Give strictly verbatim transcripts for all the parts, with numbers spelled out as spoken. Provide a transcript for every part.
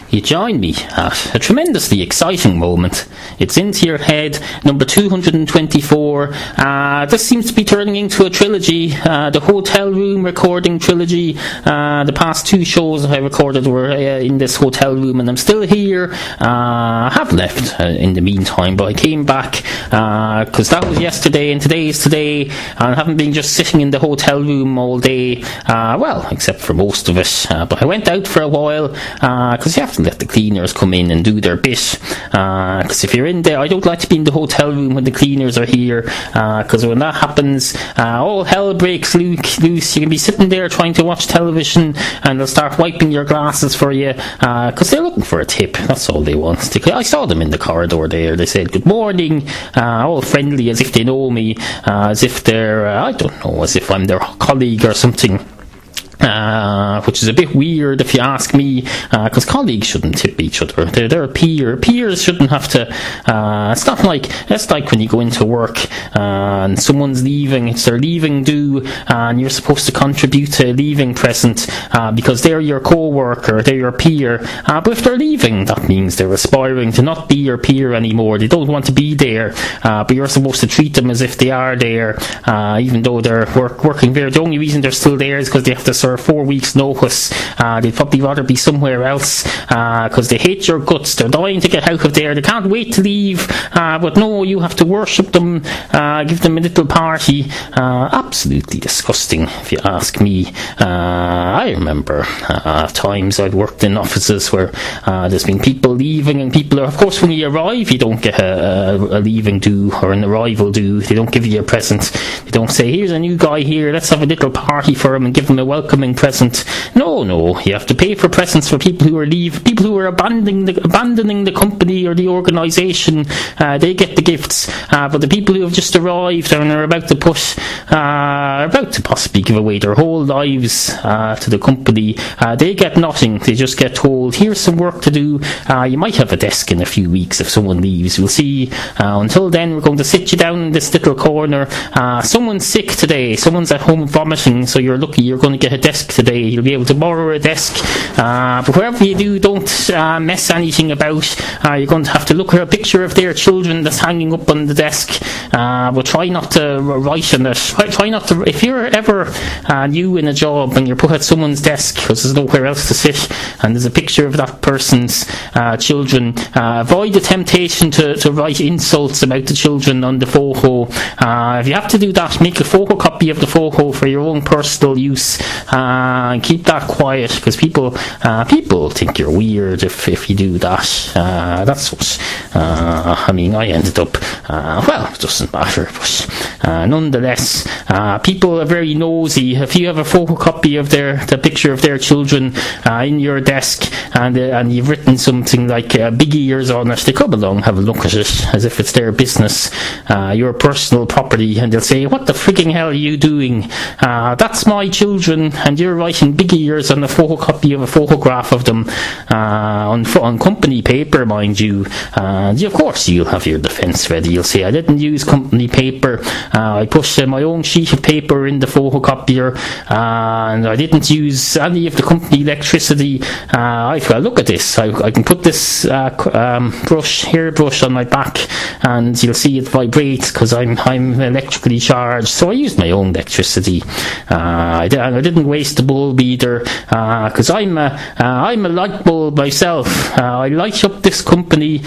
You join me at a tremendously exciting moment. It's Into Your Head, number two hundred twenty-four. Uh, this seems to be turning into a trilogy, uh, the hotel room recording trilogy. Uh, the past two shows I recorded were uh, in this hotel room, and I'm still here. Uh, I have left uh, in the meantime, but I came back because uh, that was yesterday, and today is today. And I haven't been just sitting in the hotel room all day, uh, well, except for most of it. Uh, but I went out for a while because uh, you have to let the cleaners come in and do their bit, because uh, if you're in there, I don't like to be in the hotel room when the cleaners are here, because uh, when that happens, uh, all hell breaks loose. You can be sitting there trying to watch television and they'll start wiping your glasses for you, because uh, they're looking for a tip. That's all they want. I saw them in the corridor there. They said good morning, uh, all friendly, as if they know me, uh, as if they're uh, I don't know, as if I'm their colleague or something. Uh, which is a bit weird if you ask me, because uh, colleagues shouldn't tip each other. They're, they're a peer. Peers shouldn't have to. Uh, it's not like it's like when you go into work uh, and someone's leaving. It's their leaving due, uh, and you're supposed to contribute to a leaving present uh, because they're your co-worker, they're your peer. Uh, but if they're leaving, that means they're aspiring to not be your peer anymore. They don't want to be there, uh, but you're supposed to treat them as if they are there, uh, even though they're work, working there. The only reason they're still there is because they have to serve four weeks notice. Uh, they'd probably rather be somewhere else because uh, they hate your guts. They're dying to get out of there. They can't wait to leave, uh, but no, you have to worship them, uh, give them a little party. Uh, absolutely disgusting, if you ask me. Uh, I remember uh, times I've worked in offices where uh, there's been people leaving, and people are, of course, when you arrive, you don't get a, a, a leaving due or an arrival due. They don't give you a present. They don't say, here's a new guy here, let's have a little party for him and give him a welcoming present. No, no, you have to pay for presents for people who are leave, people who are abandoning the, abandoning the company or the organisation. Uh, they get the gifts, uh, but the people who have just arrived and are about to put, uh, are about to possibly give away their whole lives uh, to the company, uh, they get nothing. They just get told, here's some work to do. Uh, you might have a desk in a few weeks if someone leaves. We'll see. Uh, until then, we're going to sit you down in this little corner. Uh, someone's sick today. Someone's at home vomiting, so you're lucky you're going to get a desk today. You'll be able to borrow a desk, uh, but wherever you do, don't uh, mess anything about. Uh, you're going to have to look at a picture of their children that's hanging up on the desk, uh, but try not to write on it. Try, try not to. If you're ever uh, new in a job and you're put at someone's desk because there's nowhere else to sit, and there's a picture of that person's uh, children, uh, avoid the temptation to, to write insults about the children on the photo. Uh, if you have to do that, make a photocopy of the photo for your own personal use. Uh, and keep that quiet, because people uh, people think you're weird if, if you do that. Uh, that's what uh, I mean. I ended up uh, well, it doesn't matter, but uh, nonetheless, uh, people are very nosy. If you have a photocopy of their the picture of their children uh, in your desk, and uh, and you've written something like uh, big ears on it, they come along, have a look at it as if it's their business, uh, your personal property, and they'll say, what the frigging hell are you doing? Uh, that's my children, and you're writing big ears on a photocopy of a photograph of them uh, on, on company paper, mind you. And of course you'll have your defence ready. You'll say, I didn't use company paper, uh, I pushed uh, my own sheet of paper in the photocopier, uh, and I didn't use any of the company electricity. uh, I've got, look at this, I, I can put this uh, um, brush, hair brush on my back, and you'll see it vibrate because I'm, I'm electrically charged, so I used my own electricity. uh, I, d- I didn't waste the bulb either, because uh, I'm a uh, I'm a light bulb myself. uh, I light up this company.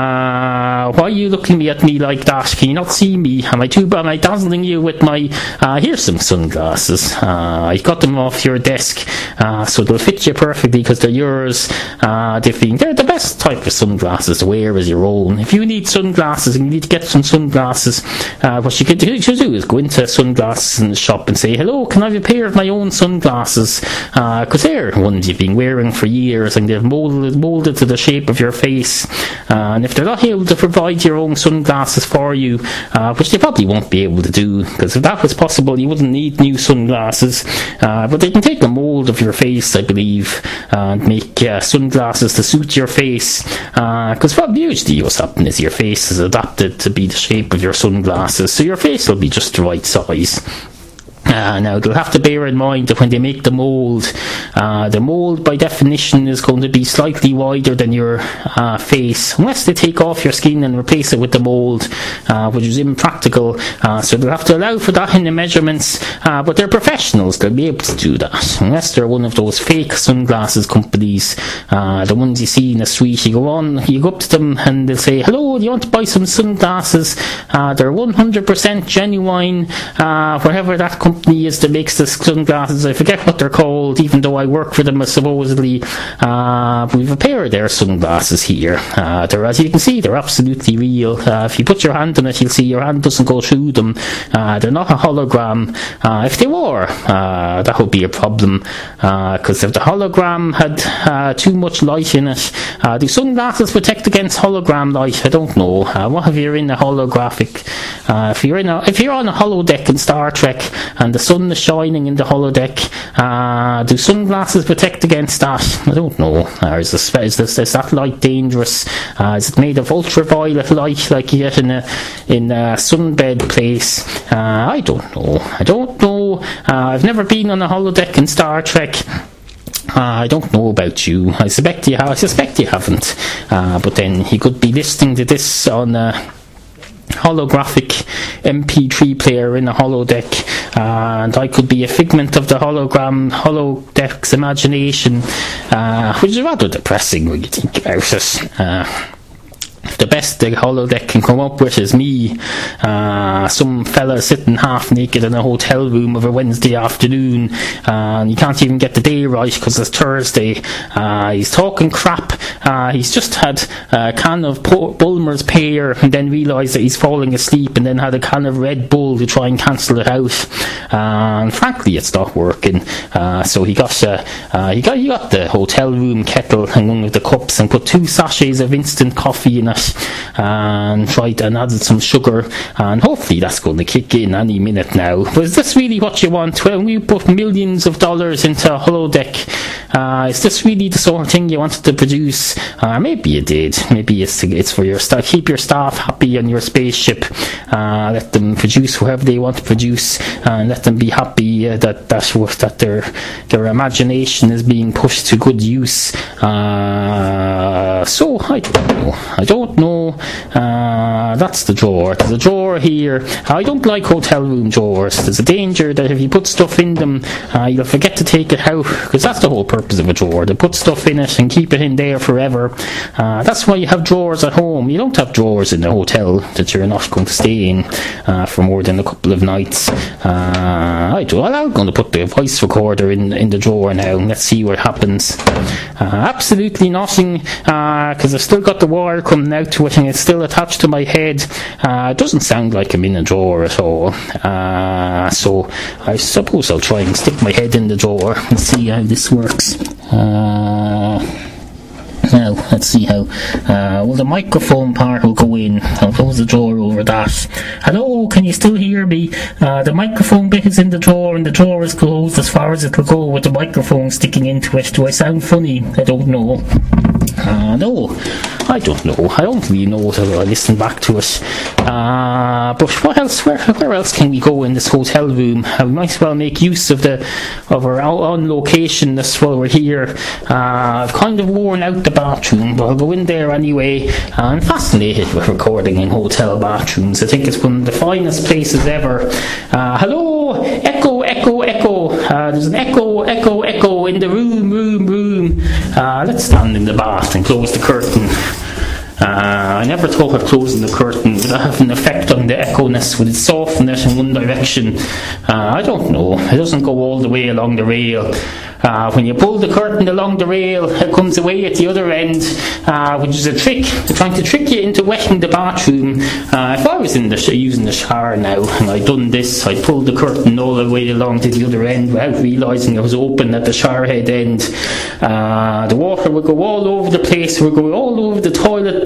Uh, why are you looking at me like that? Can you not see me? Am I too am I dazzling you with my uh, here's some sunglasses. uh, I got them off your desk, uh, so they'll fit you perfectly because they're yours. uh, they're, they're the best type of sunglasses to wear as your own. If you need sunglasses and you need to get some sunglasses, uh, what you could do, you should do is go into sunglasses in the shop and say, hello, can I have a pair of my own sunglasses? Because uh, they're ones you've been wearing for years and they've molded, molded to the shape of your face. Uh, and if they're not able to provide your own sunglasses for you, uh, which they probably won't be able to do, because if that was possible you wouldn't need new sunglasses, uh, but they can take the mold of your face, I believe, uh, and make uh, sunglasses to suit your face, because uh, what usually what's happening is your face is adapted to be the shape of your sunglasses, so your face will be just the right size. Uh, now they'll have to bear in mind that when they make the mould, uh, the mould by definition is going to be slightly wider than your uh, face, unless they take off your skin and replace it with the mould, uh, which is impractical. Uh, so they'll have to allow for that in the measurements, uh, but they're professionals, they'll be able to do that, unless they're one of those fake sunglasses companies, uh, the ones you see in the street. You go on, you go up to them and they'll say, hello, do you want to buy some sunglasses? Uh, they're one hundred percent genuine, uh, wherever that company is that makes the sunglasses. I forget what they're called, even though I work for them supposedly. Uh, we have a pair of their sunglasses here. Uh, they're, as you can see, they're absolutely real. Uh, if you put your hand on it, you'll see your hand doesn't go through them. Uh, they're not a hologram. Uh, if they were, uh, that would be a problem, because uh, if the hologram had uh, too much light in it, uh, do sunglasses protect against hologram light? I don't know. Uh, what if you're in a holographic? Uh, if you're in a, if you're on a holodeck in Star Trek and the sun is shining in the holodeck, uh, do sunglasses protect against that? I don't know. Uh, is, this, is, this, is that light dangerous? Uh, is it made of ultraviolet light like you get in a in a sunbed place? Uh, I don't know. I don't know. Uh, I've never been on a holodeck in Star Trek. Uh, I don't know about you. I suspect you have. I suspect you haven't. Uh, but then he could be listening to this on a holographic M P three player in a holodeck, uh, and I could be a figment of the hologram holodeck's imagination, uh, which is rather depressing when you think about it. Uh, The best the holodeck can come up with is me, uh, some fella sitting half naked in a hotel room of a Wednesday afternoon, uh, and you can't even get the day right because it's Thursday. Uh, he's talking crap. Uh, he's just had a can of Bulmer's pear and then realised that he's falling asleep, and then had a can of Red Bull to try and cancel it out. Uh, and frankly, it's not working. Uh, so he got, uh, uh, he got he got the hotel room kettle and one of the cups and put two sachets of instant coffee in it, and tried and added some sugar, and hopefully that's going to kick in any minute now. But is this really what you want? When we put millions of dollars into a holodeck, uh, is this really the sort of thing you wanted to produce? Uh, maybe you did. Maybe it's to, it's for your staff. Keep your staff happy on your spaceship. Uh, let them produce whatever they want to produce, and let them be happy uh, that that that their their imagination is being pushed to good use. Uh, so I don't know. I don't know. Uh, that's the drawer. There's a drawer here. I don't like hotel room drawers. There's a danger that if you put stuff in them, uh, you'll forget to take it out, because that's the whole purpose of a drawer. To put stuff in it and keep it in there forever. Uh, that's why you have drawers at home. You don't have drawers in the hotel that you're not going to stay in uh, for more than a couple of nights. Uh, I do. I'm going to put the voice recorder in in the drawer now. Let's see what happens. Uh, absolutely nothing, because uh, I've still got the wire coming out to it, and it's still attached to my head. Uh, it doesn't sound like I'm in a drawer at all. Uh, so I suppose I'll try and stick my head in the drawer and see how this works. Uh, now, let's see how. Uh, well, the microphone part will go in. I'll close the drawer over that. Hello, can you still hear me? Uh, the microphone bit is in the drawer, and the drawer is closed as far as it will go with the microphone sticking into it. Do I sound funny? I don't know. Uh, no, I don't know. I don't really know until I listen back to it. Uh, but what else? Where, where else can we go in this hotel room? Uh, we might as well make use of the of our on location this while we're here. Uh, I've kind of worn out the bathroom, but I'll go in there anyway. Uh, I'm fascinated with recording in hotel bathrooms. I think it's one of the finest places ever. Uh, hello, echo, echo, echo. Uh, there's an echo, echo, echo in the room, room, room. Uh, let's stand in the bath and close the curtain. Uh, I never thought of closing the curtain would have an effect on the echo-ness. Would it soften it in one direction? Uh, I don't know. It doesn't go all the way along the rail. Uh, when you pull the curtain along the rail, it comes away at the other end, uh, which is a trick. They're trying to trick you into wetting the bathroom. Uh, if I was in the sh- using the shower now and I'd done this, I'd pulled the curtain all the way along to the other end without realising it was open at the shower head end. Uh, the water would go all over the place. It would go all over the toilet bowl.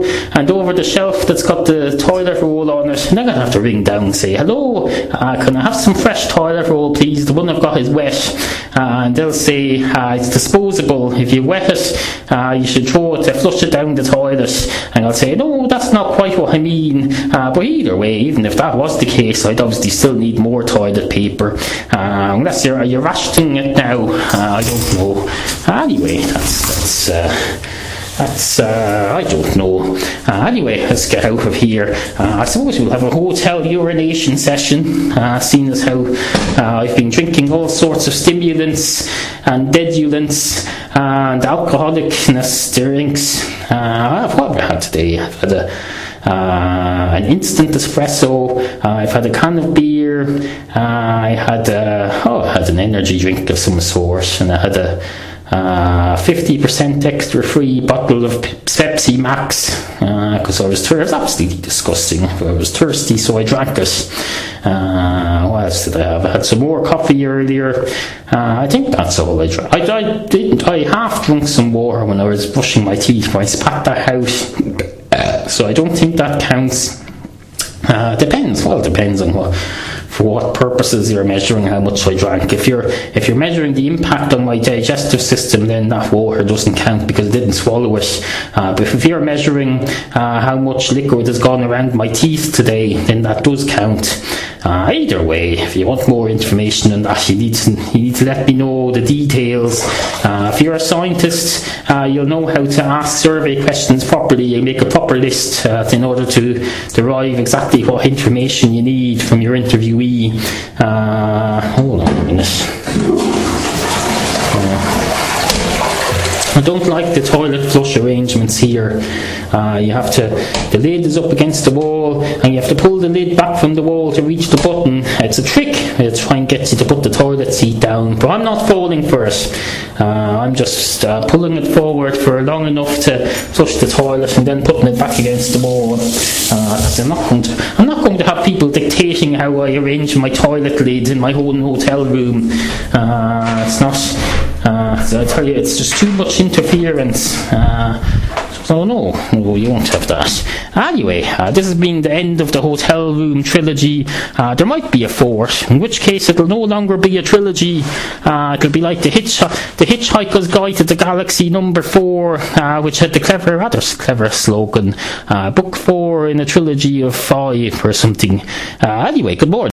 and over the shelf that's got the toilet roll on it, and I'm going to have to ring down and say, hello, uh, can I have some fresh toilet roll please, the one I've got is wet, uh, and they'll say uh, it's disposable, if you wet it uh, you should throw it, uh, flush it down the toilet, and I'll say, no, that's not quite what I mean, uh, but either way, even if that was the case, I'd obviously still need more toilet paper, uh, unless you're, you're rationing it now, uh, I don't know. Anyway, that's, that's uh, That's, uh, I don't know. Uh, anyway, let's get out of here. Uh, I suppose we'll have a hotel urination session, uh, seeing as how uh, I've been drinking all sorts of stimulants and dedulants and alcoholicness drinks. Uh, what have I had today? I've had a Uh, an instant espresso, uh, I've had a can of beer, uh, I had a, oh, I had an energy drink of some sort, and I had a uh, fifty percent extra free bottle of Pepsi Max, because uh, I was thirsty. It was absolutely disgusting, but I was thirsty, so I drank it. Uh, what else did I have? I had some more coffee earlier. Uh, I think that's all I drank. I, I didn't. I half drunk some water when I was brushing my teeth when I spat that out. Uh, so I don't think that counts. Uh, depends. Well, it depends on what, for what purposes you're measuring how much I drank. If you're if you're measuring the impact on my digestive system, then that water doesn't count because I didn't swallow it. Uh, but if you're measuring uh, how much liquid has gone around my teeth today, then that does count. Uh, either way, if you want more information on that, you need to, you need to let me know the details. Uh, if you're a scientist, uh, you'll know how to ask survey questions properly and make a proper list uh, in order to derive exactly what information you need from your interviewee. Uh, hold on a minute. Uh, I don't like the toilet flush arrangements here. Uh, you have to, the lid is up against the wall, and you have to pull the lid back from the wall to reach the button. It's a trick to try and get you to put the toilet seat down, but I'm not falling for it. Uh, I'm just uh, pulling it forward for long enough to flush the toilet and then putting it back against the wall. Uh, I'm not going to, I'm not going to have people dictating how I arrange my toilet lid in my own hotel room. Uh, it's not. Uh, so I tell you, it's just too much interference. Uh, so no, no, you won't have that. Anyway, uh, this has been the end of the hotel room trilogy. Uh, there might be a fourth, in which case it'll no longer be a trilogy. Uh, it'll be like the, hitch- the Hitchhiker's Guide to the Galaxy number four, uh, which had the clever, rather clever slogan, uh, book four in a trilogy of five or something. Uh, anyway, good morning.